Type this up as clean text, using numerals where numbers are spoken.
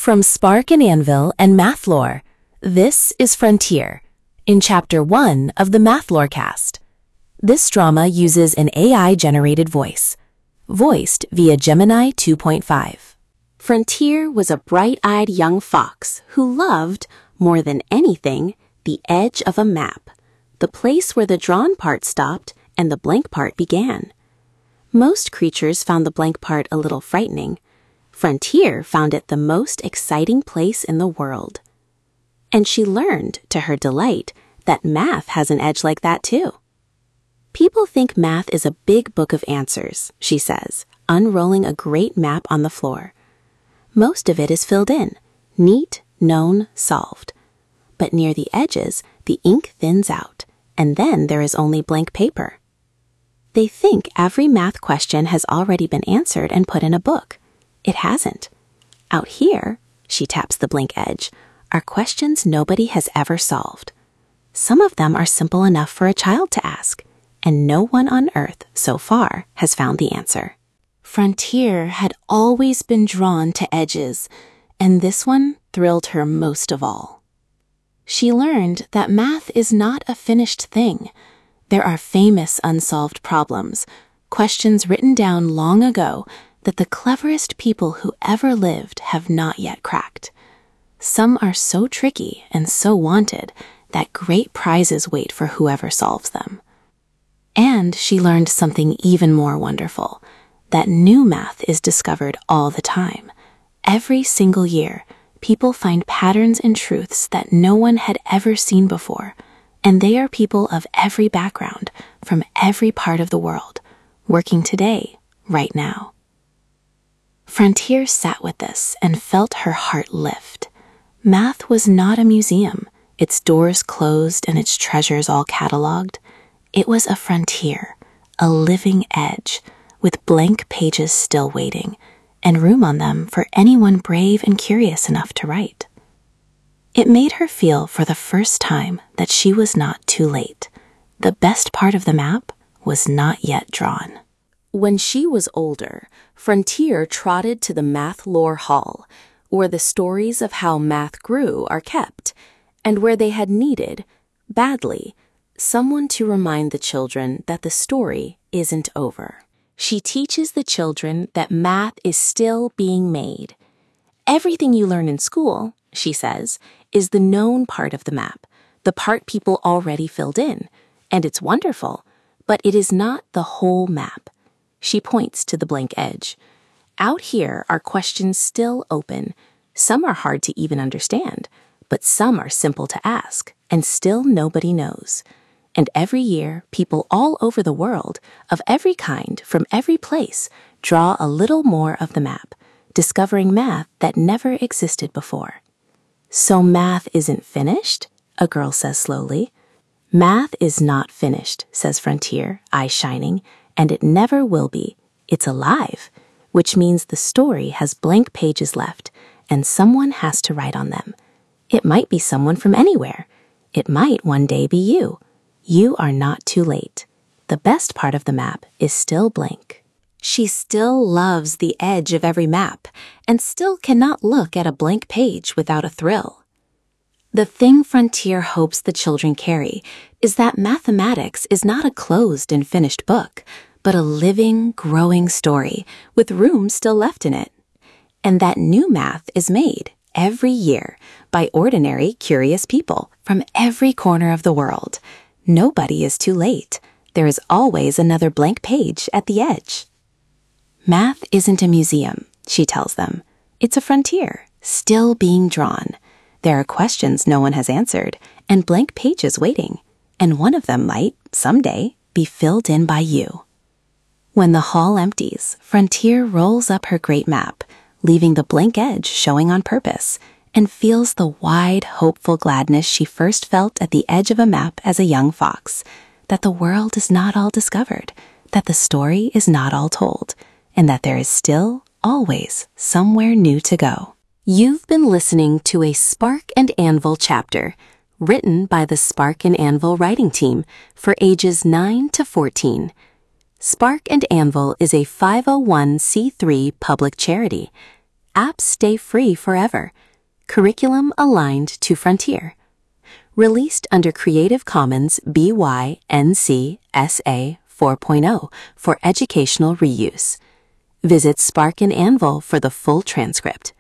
From Spark and Anvil and Math Lore, this is Frontier, in Chapter 1 of the Math Lore cast. This drama uses an AI-generated voice, voiced via Gemini 2.5. Frontier was a bright-eyed young fox who loved, more than anything, the edge of a map, the place where the drawn part stopped and the blank part began. Most creatures found the blank part a little frightening. Frontier found it the most exciting place in the world. And she learned, to her delight, that math has an edge like that too. People think math is a big book of answers, she says, unrolling a great map on the floor. Most of it is filled in, neat, known, solved. But near the edges, the ink thins out, and then there is only blank paper. They think every math question has already been answered and put in a book. It hasn't. Out here, she taps the blank edge, are questions nobody has ever solved. Some of them are simple enough for a child to ask, and no one on Earth, so far, has found the answer. Frontier had always been drawn to edges, and this one thrilled her most of all. She learned that math is not a finished thing. There are famous unsolved problems, questions written down long ago that the cleverest people who ever lived have not yet cracked. Some are so tricky and so wanted that great prizes wait for whoever solves them. And she learned something even more wonderful, that new math is discovered all the time. Every single year, people find patterns and truths that no one had ever seen before, and they are people of every background, from every part of the world, working today, right now. Frontier sat with this and felt her heart lift. Math was not a museum, its doors closed and its treasures all cataloged. It was a frontier, a living edge, with blank pages still waiting, and room on them for anyone brave and curious enough to write. It made her feel for the first time that she was not too late. The best part of the map was not yet drawn. When she was older, Frontier trotted to the Math Lore Hall, where the stories of how math grew are kept, and where they had needed, badly, someone to remind the children that the story isn't over. She teaches the children that math is still being made. Everything you learn in school, she says, is the known part of the map, the part people already filled in, and it's wonderful, but it is not the whole map. She points to the blank edge. Out here are questions still open. Some are hard to even understand, but some are simple to ask, and still nobody knows. And every year, people all over the world, of every kind, from every place, draw a little more of the map, discovering math that never existed before. So math isn't finished? A girl says slowly. Math is not finished, says Frontier, eyes shining, and it never will be. It's alive, which means the story has blank pages left, and someone has to write on them. It might be someone from anywhere. It might one day be you. You are not too late. The best part of the map is still blank. She still loves the edge of every map, and still cannot look at a blank page without a thrill. The thing Frontier hopes the children carry is that mathematics is not a closed and finished book, but a living, growing story with room still left in it. And that new math is made every year by ordinary, curious people from every corner of the world. Nobody is too late. There is always another blank page at the edge. Math isn't a museum, she tells them. It's a frontier, still being drawn. There are questions no one has answered, and blank pages waiting, and one of them might, someday, be filled in by you. When the hall empties, Frontier rolls up her great map, leaving the blank edge showing on purpose, and feels the wide, hopeful gladness she first felt at the edge of a map as a young fox, that the world is not all discovered, that the story is not all told, and that there is still, always, somewhere new to go. You've been listening to a Spark and Anvil chapter, written by the Spark and Anvil writing team for ages 9 to 14. Spark and Anvil is a 501c3 public charity. apps stay free forever. Curriculum aligned to Frontier. Released under Creative Commons BY-NC SA 4.0 for educational reuse. Visit Spark and Anvil for the full transcript.